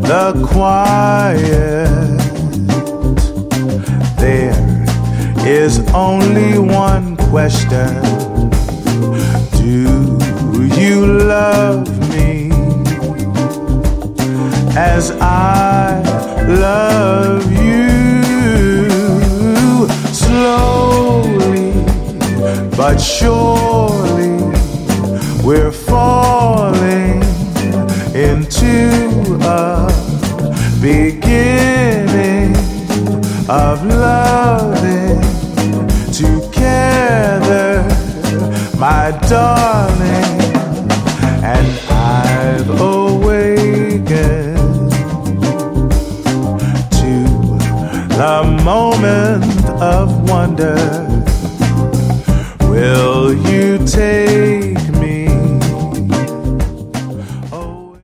the quiet. There is only one question. Do you love me as I love you? Slowly but surely we're falling into a beginning of loving together, my darling. And I've awakened to the moment of wonder. Will you take